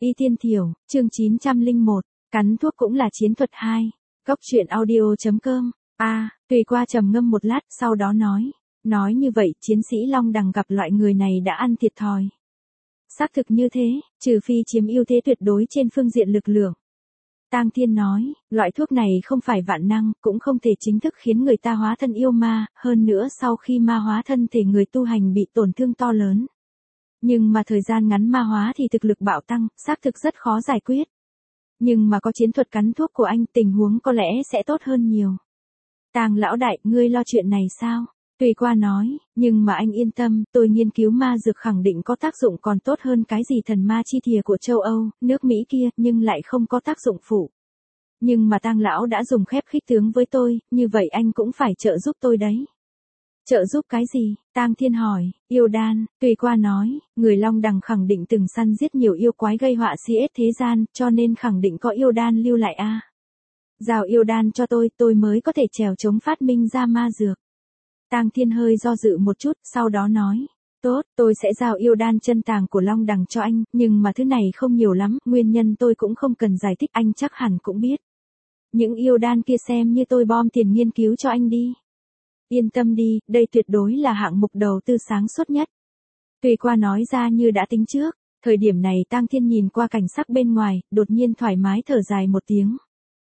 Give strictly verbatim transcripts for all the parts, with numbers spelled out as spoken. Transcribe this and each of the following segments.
Y Tiên Thiểu, chương chín trăm lẻ một, cắn thuốc cũng là chiến thuật hai. Góc truyện audio.com. A, à, Tùy Qua trầm ngâm một lát, sau đó nói, nói như vậy, chiến sĩ Long Đằng gặp loại người này đã ăn thiệt thòi. Xác thực như thế, trừ phi chiếm ưu thế tuyệt đối trên phương diện lực lượng. Tang Thiên nói, loại thuốc này không phải vạn năng, cũng không thể chính thức khiến người ta hóa thân yêu ma, hơn nữa sau khi ma hóa thân thể người tu hành bị tổn thương to lớn. Nhưng mà thời gian ngắn ma hóa thì thực lực bạo tăng, xác thực rất khó giải quyết. Nhưng mà có chiến thuật cắn thuốc của anh, tình huống có lẽ sẽ tốt hơn nhiều. Tang lão đại, ngươi lo chuyện này sao? Tùy Qua nói, nhưng mà anh yên tâm, tôi nghiên cứu ma dược khẳng định có tác dụng còn tốt hơn cái gì thần ma chi thìa của châu Âu, nước Mỹ kia, nhưng lại không có tác dụng phụ. Nhưng mà Tang lão đã dùng khép khích tướng với tôi, như vậy anh cũng phải trợ giúp tôi đấy. Trợ giúp cái gì? Tang Thiên hỏi. Yêu đan. Tùy Qua nói, người Long Đằng khẳng định từng săn giết nhiều yêu quái gây họa xí ết thế gian, cho nên khẳng định có yêu đan lưu lại a. À. Giao yêu đan cho tôi, tôi mới có thể trèo chống phát minh ra ma dược. Tang Thiên hơi do dự một chút, sau đó nói, tốt, tôi sẽ giao yêu đan chân tàng của Long Đằng cho anh, nhưng mà thứ này không nhiều lắm, nguyên nhân tôi cũng không cần giải thích, anh chắc hẳn cũng biết. Những yêu đan kia xem như tôi bom tiền nghiên cứu cho anh đi. Yên tâm đi, đây tuyệt đối là hạng mục đầu tư sáng suốt nhất. Tùy Qua nói ra như đã tính trước, thời điểm này Tang Thiên nhìn qua cảnh sắc bên ngoài, đột nhiên thoải mái thở dài một tiếng.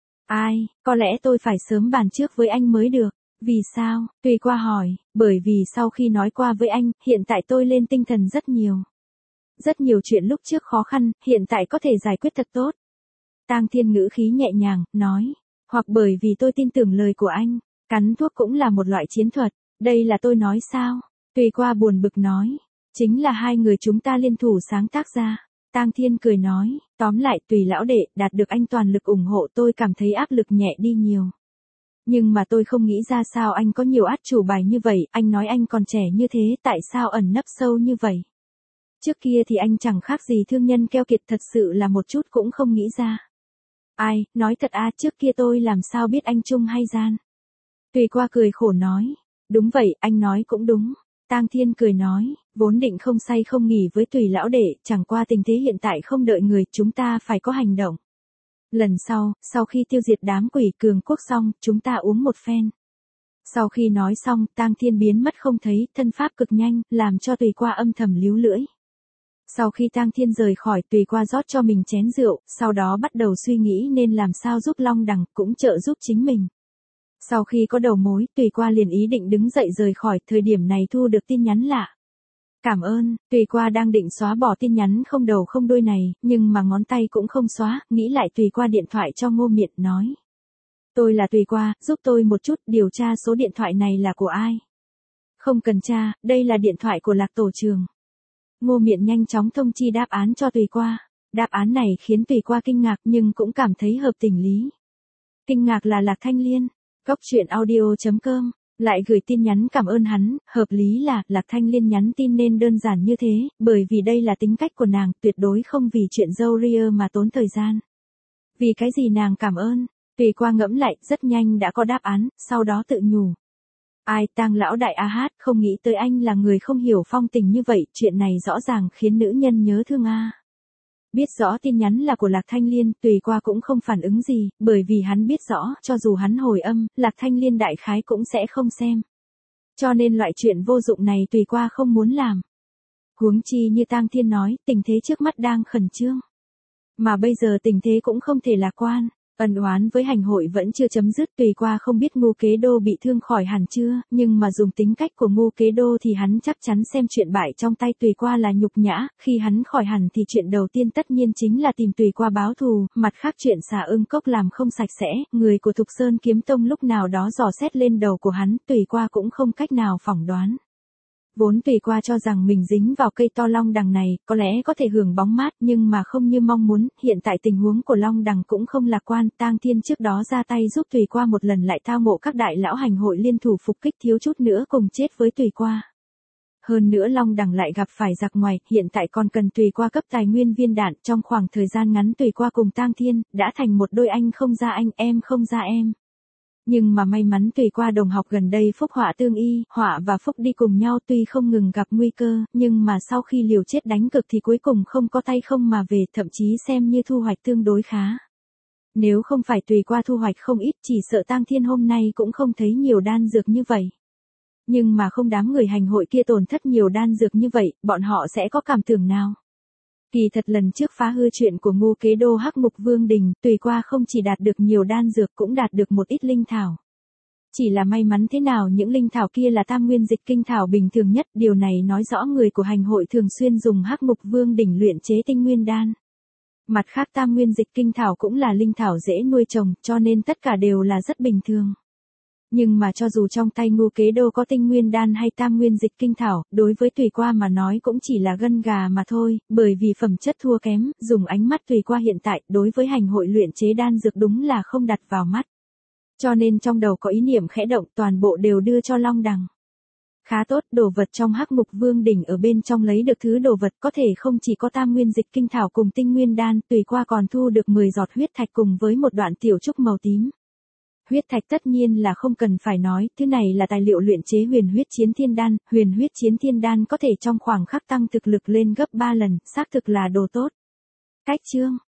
Ai, có lẽ tôi phải sớm bàn trước với anh mới được. Vì sao? Tùy Qua hỏi, bởi vì sau khi nói qua với anh, hiện tại tôi lên tinh thần rất nhiều. Rất nhiều chuyện lúc trước khó khăn, hiện tại có thể giải quyết thật tốt. Tang Thiên ngữ khí nhẹ nhàng, nói, hoặc bởi vì tôi tin tưởng lời của anh, cắn thuốc cũng là một loại chiến thuật, đây là tôi nói sao? Tùy Qua buồn bực nói, chính là hai người chúng ta liên thủ sáng tác ra. Tang Thiên cười nói, tóm lại Tùy lão đệ, đạt được anh toàn lực ủng hộ tôi cảm thấy áp lực nhẹ đi nhiều. Nhưng mà tôi không nghĩ ra sao anh có nhiều át chủ bài như vậy, anh nói anh còn trẻ như thế, tại sao ẩn nấp sâu như vậy? Trước kia thì anh chẳng khác gì thương nhân keo kiệt, thật sự là một chút cũng không nghĩ ra. Ai, nói thật à, trước kia tôi làm sao biết anh trung hay gian? Tùy Qua cười khổ nói, đúng vậy, anh nói cũng đúng. Tang Thiên cười nói, vốn định không say không nghỉ với Tùy lão đệ, chẳng qua tình thế hiện tại không đợi người, chúng ta phải có hành động. Lần sau, sau khi tiêu diệt đám quỷ cường quốc xong, chúng ta uống một phen. Sau khi nói xong, Tang Thiên biến mất không thấy, thân pháp cực nhanh, làm cho Tùy Qua âm thầm líu lưỡi. Sau khi Tang Thiên rời khỏi, Tùy Qua rót cho mình chén rượu, sau đó bắt đầu suy nghĩ nên làm sao giúp Long Đằng, cũng trợ giúp chính mình. Sau khi có đầu mối, Tùy Qua liền ý định đứng dậy rời khỏi, thời điểm này thu được tin nhắn lạ. Cảm ơn, Tùy Qua đang định xóa bỏ tin nhắn không đầu không đuôi này, nhưng mà ngón tay cũng không xóa, nghĩ lại Tùy Qua điện thoại cho Ngô Miện nói. Tôi là Tùy Qua, giúp tôi một chút, điều tra số điện thoại này là của ai. Không cần tra, đây là điện thoại của Lạc tổ trường. Ngô Miện nhanh chóng thông chi đáp án cho Tùy Qua. Đáp án này khiến Tùy Qua kinh ngạc nhưng cũng cảm thấy hợp tình lý. Kinh ngạc là Lạc Thanh Liên. Góc truyện audio.com. Lại gửi tin nhắn cảm ơn hắn, hợp lý là, Lạc Thanh Liên nhắn tin nên đơn giản như thế, bởi vì đây là tính cách của nàng, tuyệt đối không vì chuyện dâu ria mà tốn thời gian. Vì cái gì nàng cảm ơn? Tùy Qua ngẫm lại, rất nhanh đã có đáp án, sau đó tự nhủ. Ai, Tang lão đại a hát, không nghĩ tới anh là người không hiểu phong tình như vậy, chuyện này rõ ràng khiến nữ nhân nhớ thương a. Biết rõ tin nhắn là của Lạc Thanh Liên, Tùy Qua cũng không phản ứng gì, bởi vì hắn biết rõ, cho dù hắn hồi âm, Lạc Thanh Liên đại khái cũng sẽ không xem. Cho nên loại chuyện vô dụng này Tùy Qua không muốn làm. Huống chi như Tang Thiên nói, tình thế trước mắt đang khẩn trương. Mà bây giờ tình thế cũng không thể lạc quan. Ân oán với hành hội vẫn chưa chấm dứt, Tùy Qua không biết Ngô Kế Đô bị thương khỏi hẳn chưa, nhưng mà dùng tính cách của Ngô Kế Đô thì hắn chắc chắn xem chuyện bại trong tay Tùy Qua là nhục nhã, khi hắn khỏi hẳn thì chuyện đầu tiên tất nhiên chính là tìm Tùy Qua báo thù, mặt khác chuyện xà ưng cốc làm không sạch sẽ, người của Thục Sơn Kiếm Tông lúc nào đó dò xét lên đầu của hắn, Tùy Qua cũng không cách nào phỏng đoán. Vốn Tùy Qua cho rằng mình dính vào cây to Long Đằng này, có lẽ có thể hưởng bóng mát nhưng mà không như mong muốn, hiện tại tình huống của Long Đằng cũng không lạc quan, Tang Thiên trước đó ra tay giúp Tùy Qua một lần lại thao mộ các đại lão hành hội liên thủ phục kích thiếu chút nữa cùng chết với Tùy Qua. Hơn nữa Long Đằng lại gặp phải giặc ngoài, hiện tại còn cần Tùy Qua cấp tài nguyên viên đạn, trong khoảng thời gian ngắn Tùy Qua cùng Tang Thiên, đã thành một đôi anh không ra anh, em không ra em. Nhưng mà may mắn tùy qua đồng học gần đây phúc họa tương y, họa và phúc đi cùng nhau tuy không ngừng gặp nguy cơ, nhưng mà sau khi liều chết đánh cực thì cuối cùng không có tay không mà về, thậm chí xem như thu hoạch tương đối khá. Nếu không phải tùy qua thu hoạch không ít, chỉ sợ Tang Thiên hôm nay cũng không thấy nhiều đan dược như vậy. Nhưng mà không đám người hành hội kia tổn thất nhiều đan dược như vậy, bọn họ sẽ có cảm tưởng nào? Kỳ thật lần trước phá hư chuyện của Ngô Kế Đô Hắc Mục Vương Đình, tùy qua không chỉ đạt được nhiều đan dược cũng đạt được một ít linh thảo. Chỉ là may mắn thế nào những linh thảo kia là tam nguyên dịch kinh thảo bình thường nhất, điều này nói rõ người của hành hội thường xuyên dùng Hắc Mục Vương Đỉnh luyện chế tinh nguyên đan. Mặt khác tam nguyên dịch kinh thảo cũng là linh thảo dễ nuôi trồng, cho nên tất cả đều là rất bình thường. Nhưng mà cho dù trong tay Ngô Kế Đô có tinh nguyên đan hay tam nguyên dịch kinh thảo, đối với tùy qua mà nói cũng chỉ là gân gà mà thôi, bởi vì phẩm chất thua kém, dùng ánh mắt tùy qua hiện tại, đối với hành hội luyện chế đan dược đúng là không đặt vào mắt. Cho nên trong đầu có ý niệm khẽ động, toàn bộ đều đưa cho Long Đằng. Khá tốt, đồ vật trong Hắc Mục Vương Đỉnh ở bên trong lấy được thứ đồ vật có thể không chỉ có tam nguyên dịch kinh thảo cùng tinh nguyên đan, tùy qua còn thu được mười giọt huyết thạch cùng với một đoạn tiểu trúc màu tím. Huyết thạch tất nhiên là không cần phải nói, thứ này là tài liệu luyện chế huyền huyết chiến thiên đan, huyền huyết chiến thiên đan có thể trong khoảng khắc tăng thực lực lên gấp ba lần, xác thực là đồ tốt. Cách chương